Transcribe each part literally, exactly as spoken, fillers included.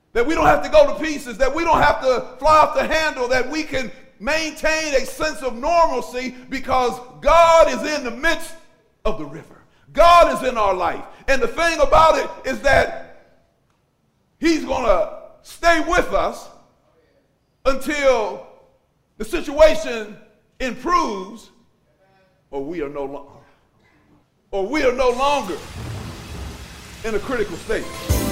that we don't have to go to pieces, that we don't have to fly off the handle, that we can maintain a sense of normalcy because God is in the midst of the river. God is in our life. And the thing about it is that he's going to stay with us until the situation improves or we are no longer or we are no longer in a critical state.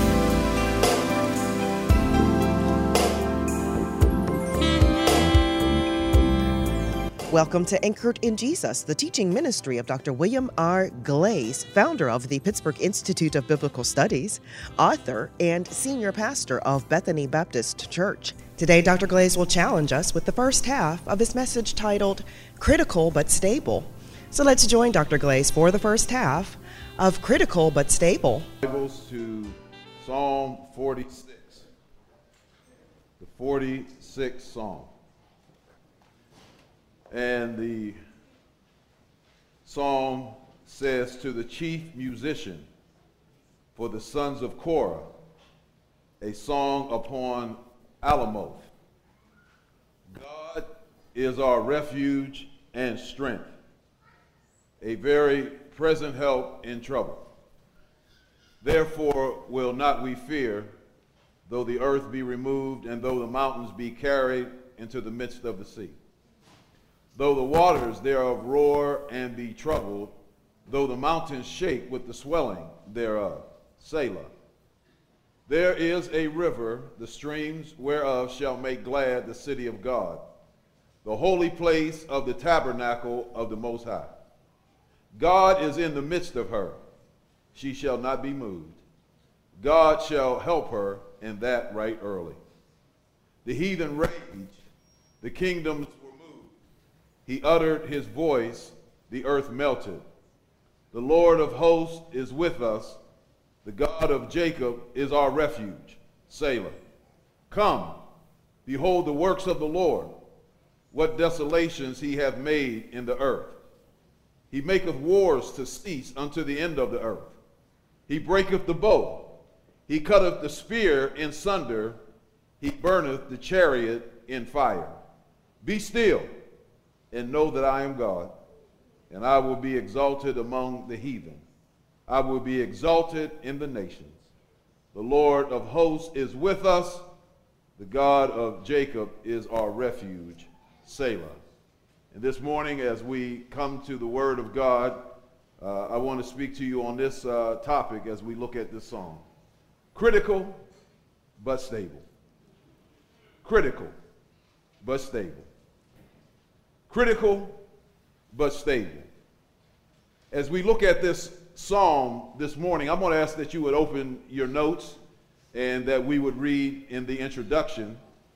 Welcome to Anchored in Jesus, the teaching ministry of Doctor William R. Glaze, founder of the Pittsburgh Institute of Biblical Studies, author, and senior pastor of Bethany Baptist Church. Today, Doctor Glaze will challenge us with the first half of his message titled, Critical but Stable. So let's join Doctor Glaze for the first half of Critical but Stable. Bibles to Psalm forty-six, the forty-sixth Psalm. And the psalm says, to the chief musician for the sons of Korah, a song upon Alamoth. God is our refuge and strength, a very present help in trouble. Therefore will not we fear, though the earth be removed, and though the mountains be carried into the midst of the sea. Though the waters thereof roar and be troubled, though the mountains shake with the swelling thereof. Selah. There is a river, the streams whereof shall make glad the city of God, the holy place of the tabernacle of the Most High. God is in the midst of her. She shall not be moved. God shall help her in that right early. The heathen raged, the kingdoms. He uttered his voice, the earth melted. The Lord of hosts is with us. The God of Jacob is our refuge. Selah. Come, behold the works of the Lord, what desolations he hath made in the earth. He maketh wars to cease unto the end of the earth. He breaketh the bow. He cutteth the spear in sunder. He burneth the chariot in fire. Be still, and know that I am God, and I will be exalted among the heathen. I will be exalted in the nations. The Lord of hosts is with us. The God of Jacob is our refuge. Selah. And this morning, as we come to the Word of God, uh, I want to speak to you on this uh, topic as we look at this song. Critical, but stable. Critical, but stable. Critical, but stable. As we look at this psalm this morning, I'm going to ask that you would open your notes and that we would read in the introduction.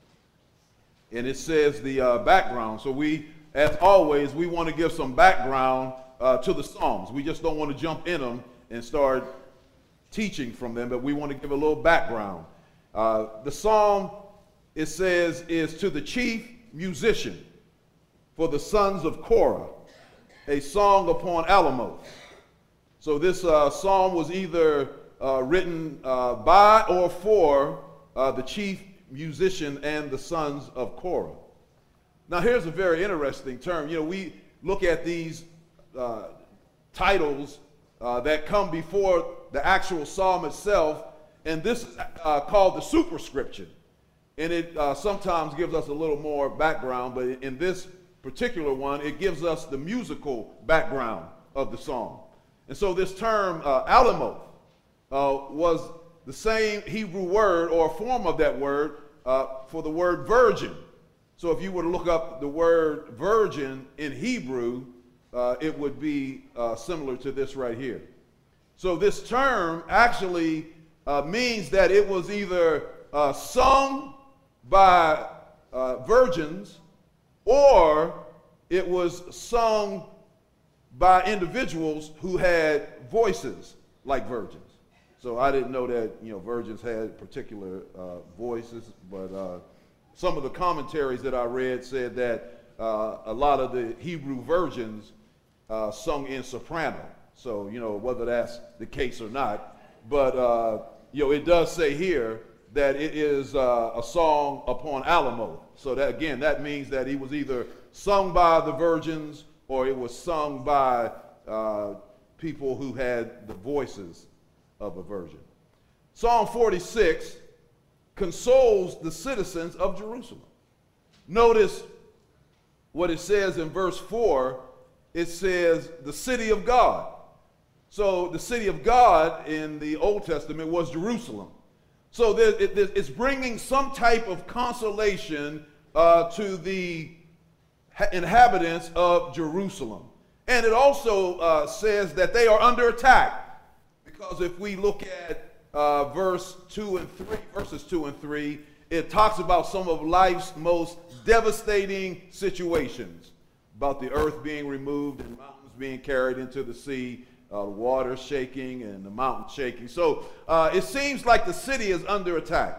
And it says the uh, background. So we, as always, we want to give some background uh, to the psalms. We just don't want to jump in them and start teaching from them, but we want to give a little background. Uh, the psalm, it says, is to the chief musician for the sons of Korah, a song upon Alamoth. So this uh, psalm was either uh, written uh, by or for uh, the chief musician and the sons of Korah. Now here's a very interesting term. You know, we look at these uh, titles uh, that come before the actual psalm itself, and this is uh, called the superscription. And it uh, sometimes gives us a little more background, but in this particular one, it gives us the musical background of the song. And so this term, uh, Alamoth, uh, was the same Hebrew word or form of that word uh, for the word virgin. So if you were to look up the word virgin in Hebrew, uh, it would be uh, similar to this right here. So this term actually uh, means that it was either uh, sung by uh, virgins, or it was sung by individuals who had voices like virgins. So I didn't know that, you know, virgins had particular uh, voices, but uh, some of the commentaries that I read said that uh, a lot of the Hebrew virgins uh, sung in soprano. So, you know, whether that's the case or not, but, uh, you know, it does say here that it is uh, a song upon Alamoth. So that, again, that means that he was either sung by the virgins or it was sung by uh, people who had the voices of a virgin. Psalm forty-six consoles the citizens of Jerusalem. Notice what it says in verse four. It says the city of God. So the city of God in the Old Testament was Jerusalem. So there, it, it's bringing some type of consolation uh, to the inhabitants of Jerusalem. And it also uh, says that they are under attack. Because if we look at uh, verse two and three, verses two and three, it talks about some of life's most devastating situations. About the earth being removed and mountains being carried into the sea, uh, the water shaking and the mountain shaking. So uh, it seems like the city is under attack.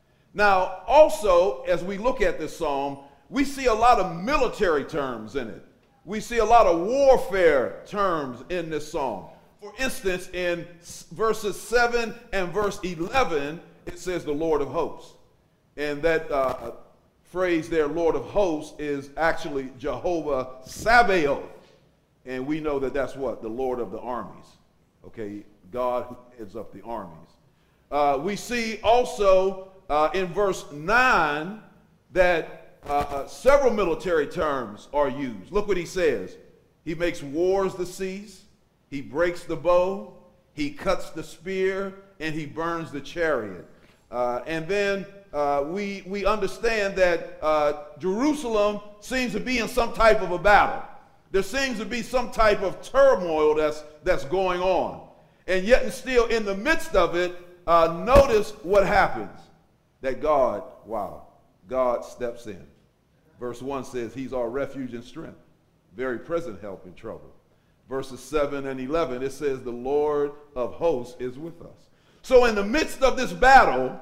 Now, also, as we look at this psalm, we see a lot of military terms in it. We see a lot of warfare terms in this psalm. For instance, in verses seven and verse eleven, it says the Lord of hosts. And that uh, phrase there, Lord of hosts, is actually Jehovah Sabaoth. And we know that that's what? The Lord of the armies. Okay, God who heads up the armies. Uh, we see also uh, in verse nine that uh, uh, several military terms are used. Look what he says. He makes wars to cease. He breaks the bow. He cuts the spear. And he burns the chariot. Uh, and then uh, we, we understand that uh, Jerusalem seems to be in some type of a battle. There seems to be some type of turmoil that's, that's going on. And yet and still in the midst of it, uh, notice what happens. That God, wow, God steps in. Verse one says he's our refuge and strength, very present help in trouble. Verses seven and eleven, it says the Lord of hosts is with us. So in the midst of this battle,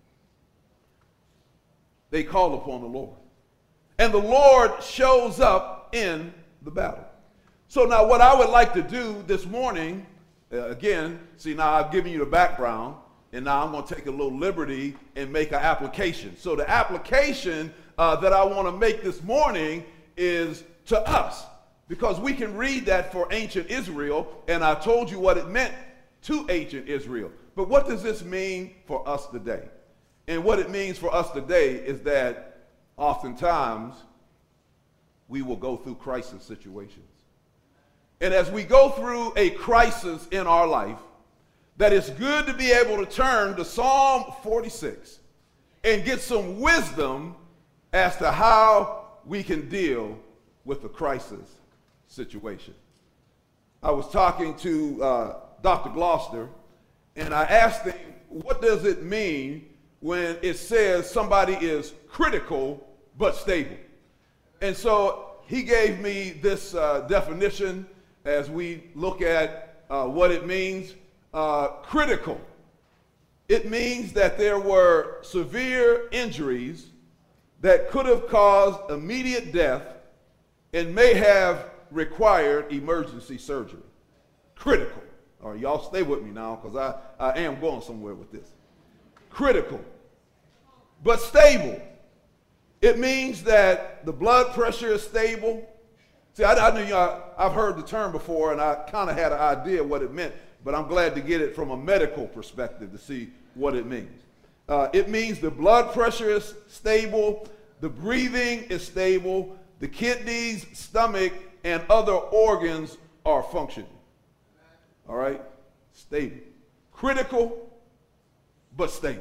they call upon the Lord. And the Lord shows up in the battle. So now what I would like to do this morning, uh, again, see now I've given you the background, and now I'm going to take a little liberty and make an application. So the application uh, that I want to make this morning is to us, because we can read that for ancient Israel, and I told you what it meant to ancient Israel. But what does this mean for us today? And what it means for us today is that oftentimes we will go through crisis situations. And as we go through a crisis in our life, that it's good to be able to turn to Psalm forty-six and get some wisdom as to how we can deal with the crisis situation. I was talking to uh, Doctor Gloucester, and I asked him, what does it mean when it says somebody is critical but stable? And so he gave me this uh, definition as we look at uh, what it means. Uh, critical. It means that there were severe injuries that could have caused immediate death and may have required emergency surgery. Critical. All right, y'all stay with me now, because I, I am going somewhere with this. Critical. But stable. It means that the blood pressure is stable. See, I, I knew, you know, I, I've heard the term before, and I kind of had an idea what it meant, but I'm glad to get it from a medical perspective to see what it means. Uh, it means the blood pressure is stable, the breathing is stable, the kidneys, stomach, and other organs are functioning. All right? Stable. Critical, but stable.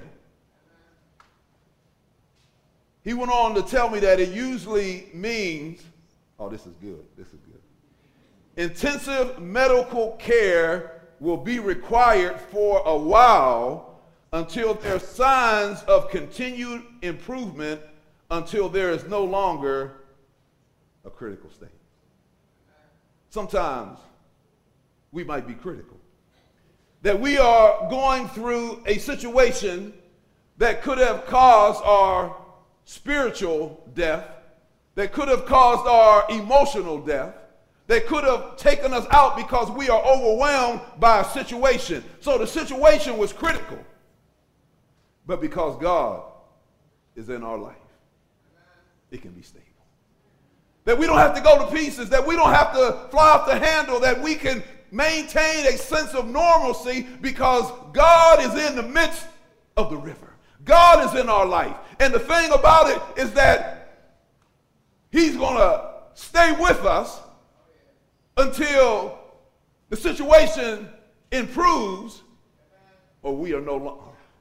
He went on to tell me that it usually means, oh, this is good, this is good. Intensive medical care will be required for a while until there are signs of continued improvement, until there is no longer a critical state. Sometimes we might be critical. That we are going through a situation that could have caused our spiritual death, that could have caused our emotional death, that could have taken us out because we are overwhelmed by a situation. So the situation was critical. But because God is in our life, it can be stable. That we don't have to go to pieces, that we don't have to fly off the handle, that we can maintain a sense of normalcy because God is in the midst of the river. God is in our life. And the thing about it is that he's going to stay with us until the situation improves or we are no longer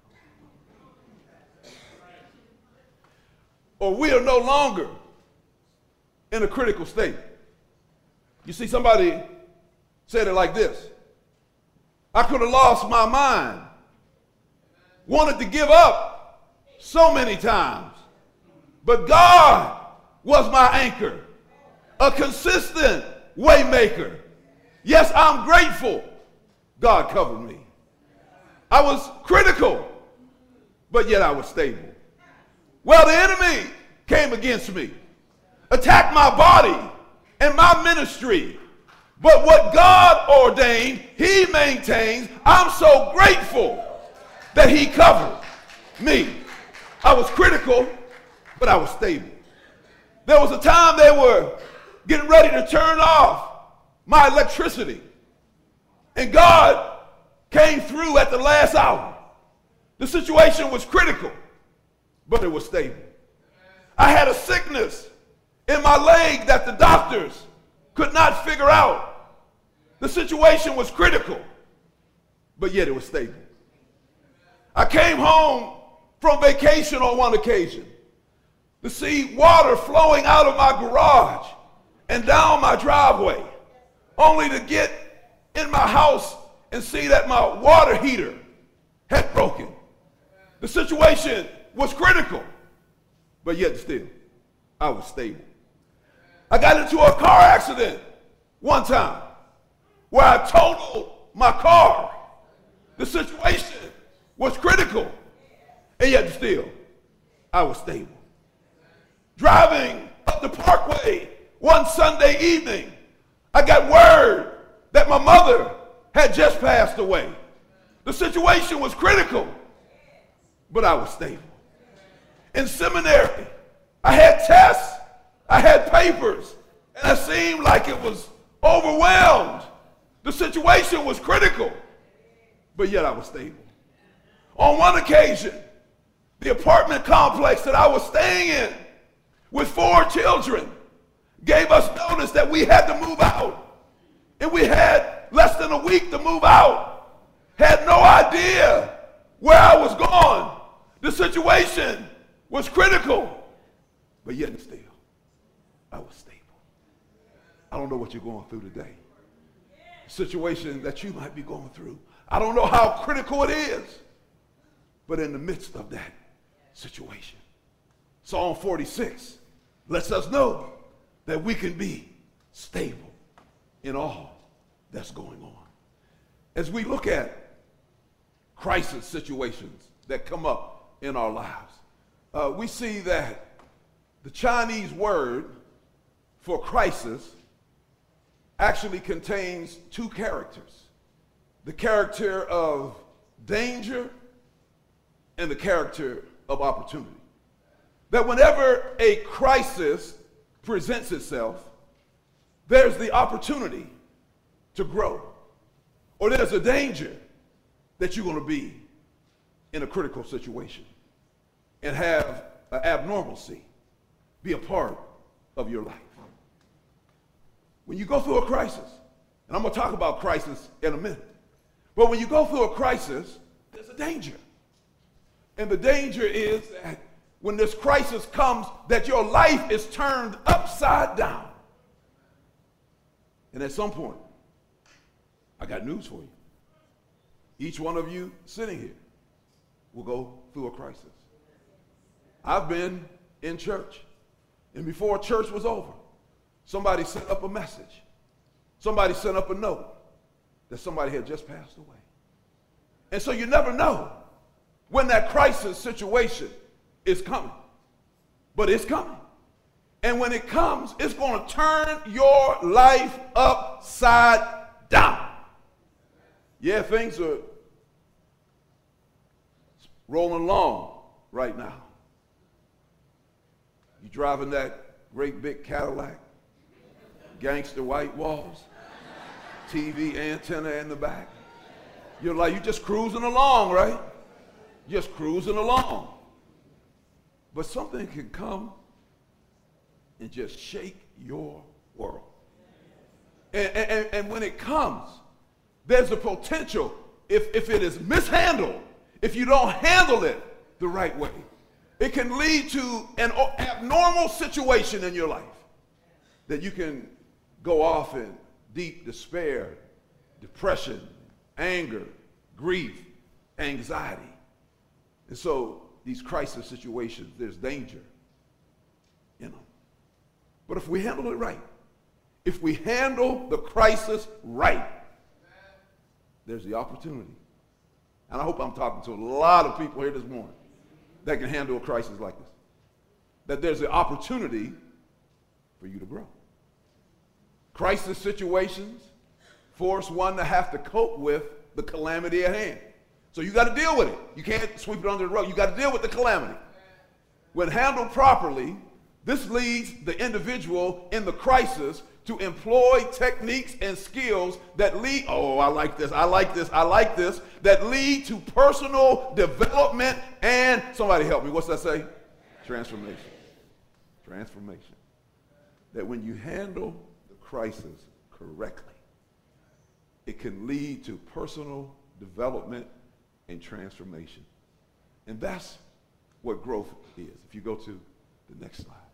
or we are no longer in a critical state. You see, somebody said it like this: I could have lost my mind, wanted to give up so many times, but God was my anchor, a consistent way maker. Yes, I'm grateful God covered me. I was critical, but yet I was stable. Well, the enemy came against me, attacked my body and my ministry. But what God ordained, he maintains. I'm so grateful that he covered me. I was critical, but I was stable. There was a time they were getting ready to turn off my electricity. And God came through at the last hour. The situation was critical, but it was stable. I had a sickness in my leg that the doctors could not figure out. The situation was critical, but yet it was stable. I came home from vacation on one occasion to see water flowing out of my garage and down my driveway, only to get in my house and see that my water heater had broken. The situation was critical, but yet still, I was stable. I got into a car accident one time where I totaled my car. The situation was critical, and yet still, I was stable. Driving up the parkway one Sunday evening, I got word that my mother had just passed away. The situation was critical, but I was stable. In seminary, I had tests, I had papers, and I seemed like it was overwhelmed. The situation was critical, but yet I was stable. On one occasion, the apartment complex that I was staying in with four children gave us notice that we had to move out. And we had less than a week to move out. Had no idea where I was going. The situation was critical, but yet still, I was stable. I don't know what you're going through today. The situation that you might be going through. I don't know how critical it is, but in the midst of that situation, Psalm forty-six lets us know that we can be stable in all that's going on. As we look at crisis situations that come up in our lives, uh, we see that the Chinese word for crisis actually contains two characters: the character of danger and the character of opportunity. That whenever a crisis presents itself, there's the opportunity to grow, or there's a danger that you're going to be in a critical situation and have an abnormalcy be a part of your life. When you go through a crisis, and I'm going to talk about crisis in a minute, but when you go through a crisis, there's a danger. And the danger is that when this crisis comes, that your life is turned upside down. And at some point, I got news for you. Each one of you sitting here will go through a crisis. I've been in church, and before church was over, somebody sent up a message. Somebody sent up a note that somebody had just passed away. And so you never know when that crisis situation is coming, but it's coming. And when it comes, it's going to turn your life upside down. Yeah, things are rolling along right now. You driving that great big Cadillac, gangster white walls, T V antenna in the back. You're like, you're just cruising along, right? Just cruising along. But something can come and just shake your world. And, and, and when it comes, there's a potential, if, if it is mishandled, if you don't handle it the right way, it can lead to an abnormal situation in your life that you can go off in deep despair, depression, anger, grief, anxiety. And so these crisis situations, there's danger in them. But if we handle it right, if we handle the crisis right, there's the opportunity. And I hope I'm talking to a lot of people here this morning that can handle a crisis like this. That there's the opportunity for you to grow. Crisis situations force one to have to cope with the calamity at hand. So you got to deal with it. You can't sweep it under the rug. You got to deal with the calamity. When handled properly, this leads the individual in the crisis to employ techniques and skills that lead, oh, I like this, I like this, I like this, that lead to personal development and, somebody help me, what's that say? Transformation. Transformation. That when you handle the crisis correctly, it can lead to personal development and transformation. And that's what growth is. If you go to the next slide.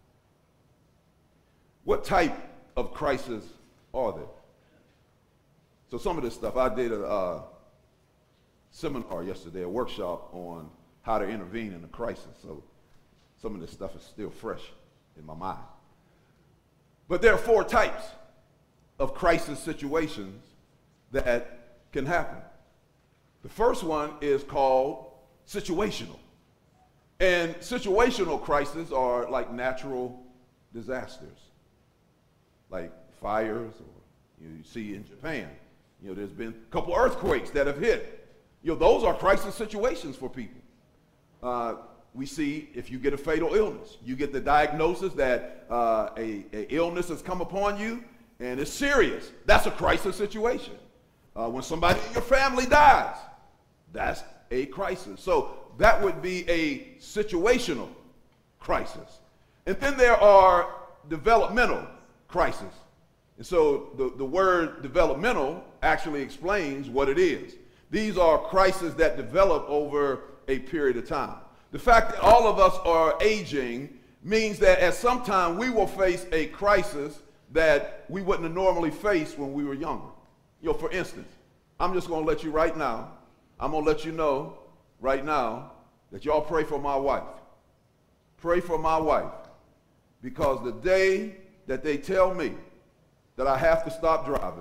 What type of crisis are there? So some of this stuff, I did a uh, seminar yesterday, a workshop on how to intervene in a crisis. So some of this stuff is still fresh in my mind. But there are four types of crisis situations that can happen. The first one is called situational. And situational crises are like natural disasters, like fires, or you see in Japan, you know, there's been a couple earthquakes that have hit. You know, those are crisis situations for people. Uh, we see if you get a fatal illness, you get the diagnosis that uh, a, a illness has come upon you and it's serious. That's a crisis situation. Uh, when somebody in your family dies, that's a crisis. So that would be a situational crisis. And then there are developmental crisis. And so the, the word developmental actually explains what it is. These are crises that develop over a period of time. The fact that all of us are aging means that at some time we will face a crisis that we wouldn't have normally faced when we were younger. You know, for instance, I'm just going to let you right now, I'm going to let you know right now that y'all pray for my wife. Pray for my wife. Because the day that they tell me that I have to stop driving,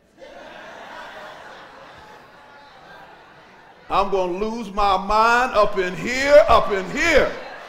I'm going to lose my mind up in here, up in here.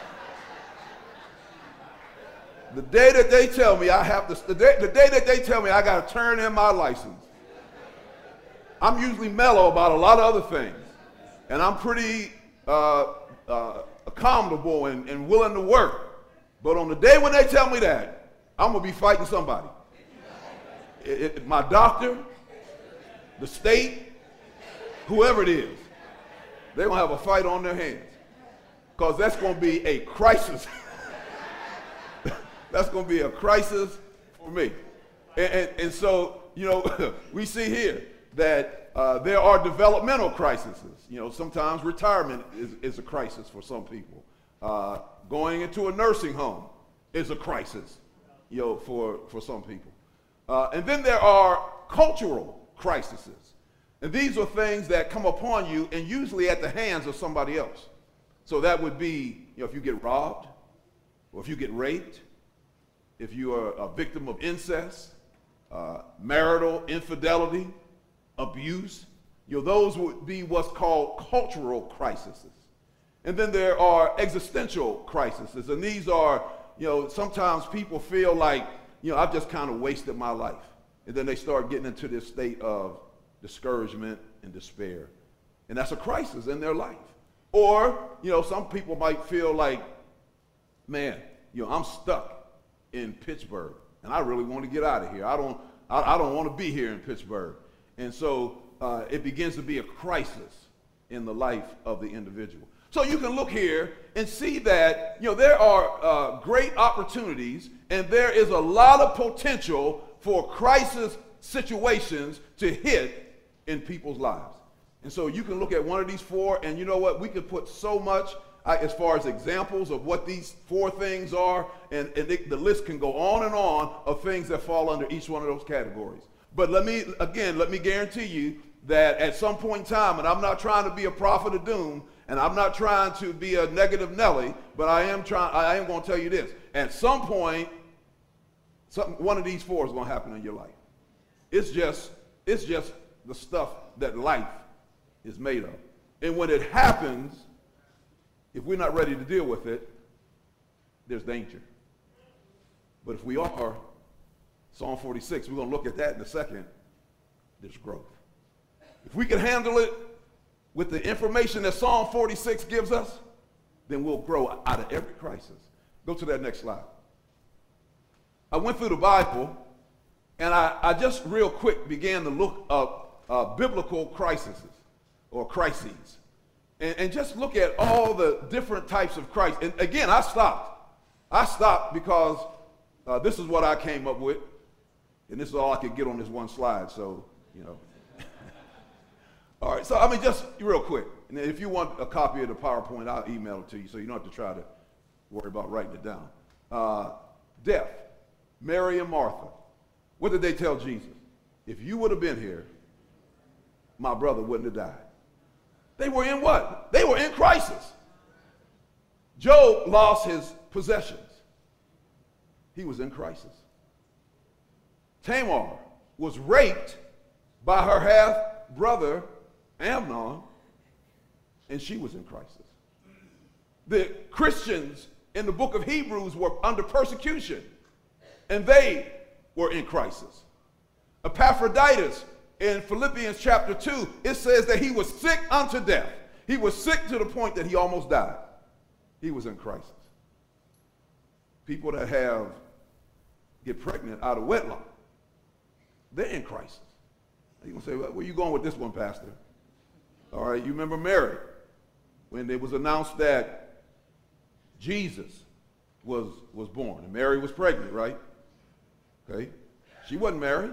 The day that they tell me I have to, the day, the day that they tell me I got to turn in my license, I'm usually mellow about a lot of other things. And I'm pretty uh, uh, accommodable and, and willing to work. But on the day when they tell me that, I'm going to be fighting somebody. It, it, my doctor, the state, whoever it is, they're going to have a fight on their hands. Because that's going to be a crisis. That's going to be a crisis for me. And, and, and so, you know, we see here that uh, there are developmental crises. You know, sometimes retirement is, is a crisis for some people. Uh, going into a nursing home is a crisis, you know, for, for some people. Uh, and then there are cultural crises. And these are things that come upon you and usually at the hands of somebody else. So that would be, you know, if you get robbed, or if you get raped, if you are a victim of incest, uh, marital infidelity, abuse, you know, those would be what's called cultural crises. And then there are existential crises. And these are, you know, sometimes people feel like, you know, I've just kind of wasted my life. And then they start getting into this state of discouragement and despair. And that's a crisis in their life. Or, you know, some people might feel like, man, you know, I'm stuck in Pittsburgh, and I really want to get out of here. I don't, I, I don't want to be here in Pittsburgh. And so uh, it begins to be a crisis in the life of the individual. So you can look here and see that, you know, there are uh, great opportunities, and there is a lot of potential for crisis situations to hit in people's lives. And so you can look at one of these four, and you know what? We could put so much uh, as far as examples of what these four things are, and, and it, the list can go on and on of things that fall under each one of those categories. But let me, again, let me guarantee you that at some point in time, and I'm not trying to be a prophet of doom, and I'm not trying to be a negative Nelly, but I am trying, I am going to tell you this. At some point, something, one of these four is going to happen in your life. It's just, it's just the stuff that life is made of. And when it happens, if we're not ready to deal with it, there's danger. But if we are, Psalm forty-six, we're going to look at that in a second, there's growth. If we can handle it with the information that Psalm forty-six gives us, then we'll grow out of every crisis. Go to that next slide. I went through the Bible, and I, I just real quick began to look up uh, biblical crises or crises, and, and just look at all the different types of crises. And again, I stopped. I stopped because uh, this is what I came up with, and this is all I could get on this one slide, so, you know. All right, so I mean, just real quick, and if you want a copy of the PowerPoint, I'll email it to you so you don't have to try to worry about writing it down. Uh, death, Mary and Martha. What did they tell Jesus? If you would have been here, my brother wouldn't have died. They were in what? They were in crisis. Job lost his possessions. He was in crisis. Tamar was raped by her half-brother, Amnon, and she was in crisis. The Christians in the book of Hebrews were under persecution, and they were in crisis. Epaphroditus in Philippians chapter two, it says that he was sick unto death. He was sick to the point that he almost died. He was in crisis. People that have get pregnant out of wedlock, they're in crisis. You're going to say, well, where are you going with this one, Pastor? All right, you remember Mary, when it was announced that Jesus was, was born, and Mary was pregnant, right? Okay, she wasn't married.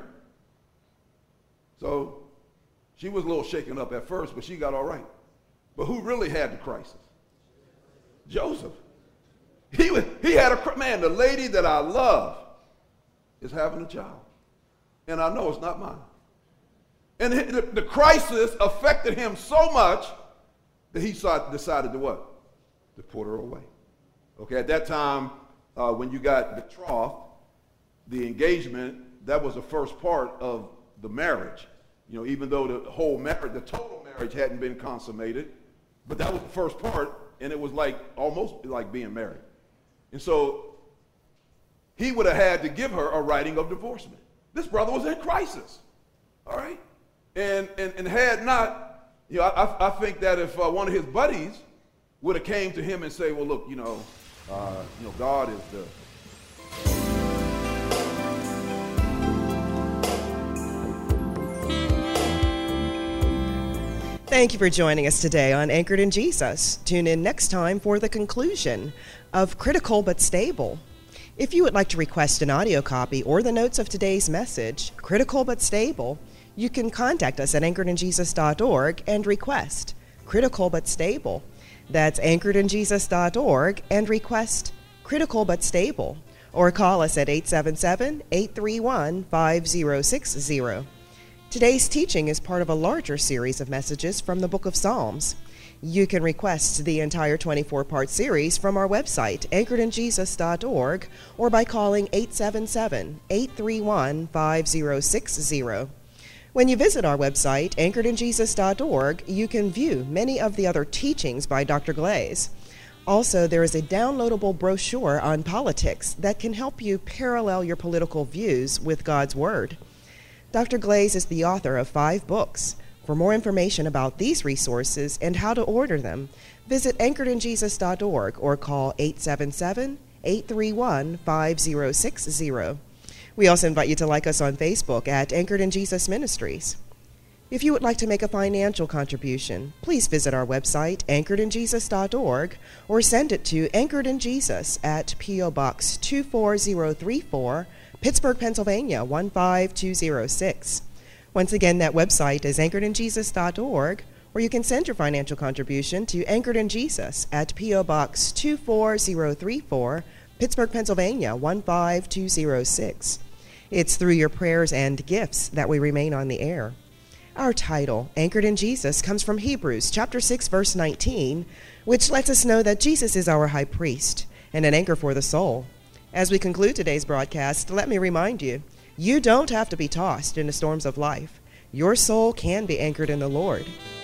So she was a little shaken up at first, but she got all right. But who really had the crisis? Joseph. He, was, he had a, man, the lady that I love is having a child. And I know it's not mine. And the, the crisis affected him so much that he decided to what? To put her away. Okay, at that time, uh, when you got betrothed, the engagement, that was the first part of the marriage. You know, even though the whole marriage, the total marriage hadn't been consummated, but that was the first part, and it was like almost like being married. And so he would have had to give her a writing of divorcement. This brother was in crisis, all right? And, and, and had not, you know, I, I think that if uh, one of his buddies would have came to him and say, well, look, you know, uh, you know, God is the... Thank you for joining us today on Anchored in Jesus. Tune in next time for the conclusion of Critical but Stable. If you would like to request an audio copy or the notes of today's message, Critical but Stable, you can contact us at anchored in jesus dot org and request Critical but Stable. That's anchored in jesus dot org and request Critical but Stable. Or call us at eight seven seven, eight three one, five zero six zero. Today's teaching is part of a larger series of messages from the book of Psalms. You can request the entire twenty-four part series from our website, anchored in jesus dot org, or by calling eight seven seven, eight three one, five zero six zero. When you visit our website, anchored in jesus dot org, you can view many of the other teachings by Doctor Glaze. Also, there is a downloadable brochure on politics that can help you parallel your political views with God's Word. Doctor Glaze is the author of five books. For more information about these resources and how to order them, visit anchored in jesus dot org or call eight seven seven, eight three one, five zero six zero. We also invite you to like us on Facebook at Anchored in Jesus Ministries. If you would like to make a financial contribution, please visit our website, anchored in jesus dot org, or send it to Anchored in Jesus at P O. Box two four zero three four, Pittsburgh, Pennsylvania, one five two zero six. Once again, that website is anchored in jesus dot org, or you can send your financial contribution to Anchored in Jesus at P O. Box two four zero three four, Pittsburgh, Pennsylvania, one five two zero six. It's through your prayers and gifts that we remain on the air. Our title, Anchored in Jesus, comes from Hebrews chapter six, verse nineteen, which lets us know that Jesus is our high priest and an anchor for the soul. As we conclude today's broadcast, let me remind you, you don't have to be tossed in the storms of life. Your soul can be anchored in the Lord.